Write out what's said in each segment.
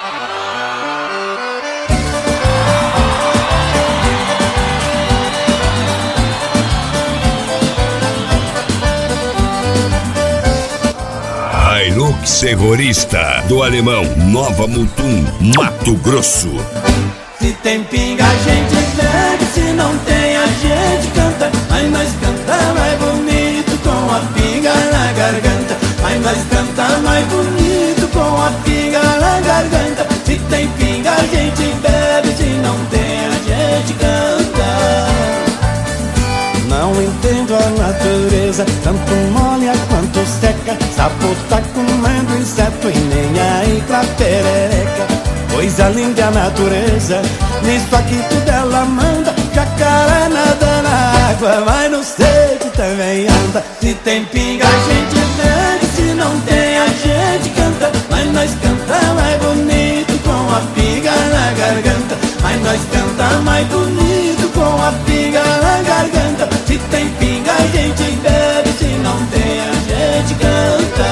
Hilux Terrorista do Alemão, Nova Mutum, Mato Grosso. Se tem pinga a gente bebe, se não tem a gente canta. Mas nós canta mais bonito com a pinga na garganta. Mas nós canta mais bonito com a pinga na garganta. Se tem pinga a gente bebe, se não tem a gente canta. Não entendo a natureza, tanto molha quanto seca. Sapo tá comendo inseto e nem aí pra perereca. Coisa linda a natureza, nisso aqui tudo ela manda. Jacaré nada na água, mas no seco também anda. Se tem pinga a gente bebe, se não tem a gente canta. Mas nós canta mais bonito com a pinga na garganta. Mas nós canta mais bonito com a pinga na garganta. Se tem pinga a gente bebe, se não tem a gente canta.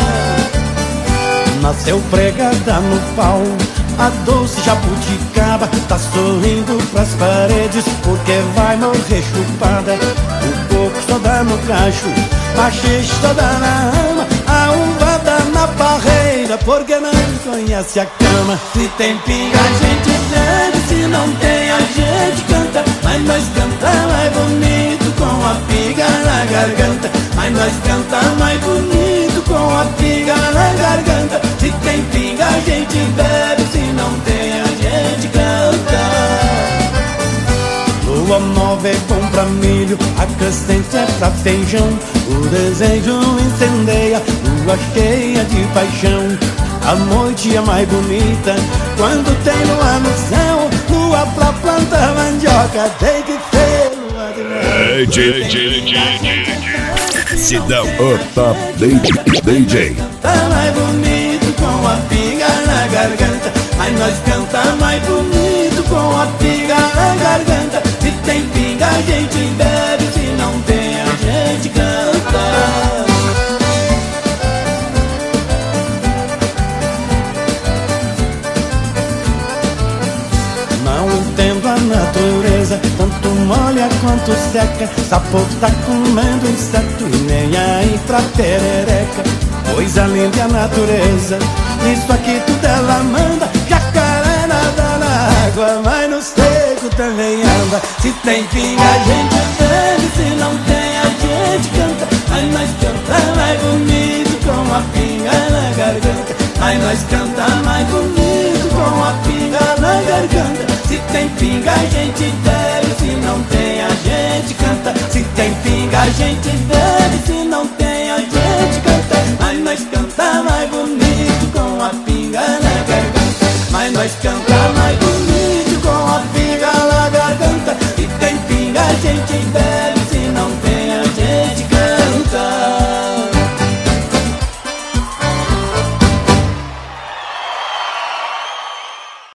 Nasceu pregada no pau a doce jabuticaba, tá sorrindo pras paredes porque vai morrer chupada. O coco só dá no cacho, a xixi só dá na ama, a uva dá na barreira porque não conhece a cama. Se tem pinga a gente bebe, se não tem a gente canta. Mas nós canta mais bonito com a pinga na garganta. Mas nós canta mais bonito com a pinga na garganta. Se tem pinga a gente bebe, se não tem a gente canta. Lua nova é bom pra milho, a crescente é pra feijão. O desejo incendeia, lua cheia de paixão. A noite é mais bonita quando tem lua no céu. Lua pra plantar mandioca, tem que ter lua de mel. Sidão, o Top DJ. Canta mais bonito com a pinga na garganta. Mas nós canta mais bonito com a pinga na garganta. Se tem pinga a gente bebe, se não tem a gente canta. Não entendo a natureza, tanto molha quanto seca. Sapo tá comendo inseto e nem aí pra perereca. Coisa linda a natureza, nisso aqui tudo ela manda. Jacaré nada na água, mas no seco também anda. Se tem pinga a gente bebe, se não tem a gente canta. Mas nós canta mais bonito com a pinga na garganta. Mas nós canta mais bonito com a pinga na garganta. Se tem pinga a gente bebe, se não tem a gente canta. Se tem pinga a gente bebe, se não tem a gente canta. Mas nós canta mais bonito com a pinga na garganta. Mas nós canta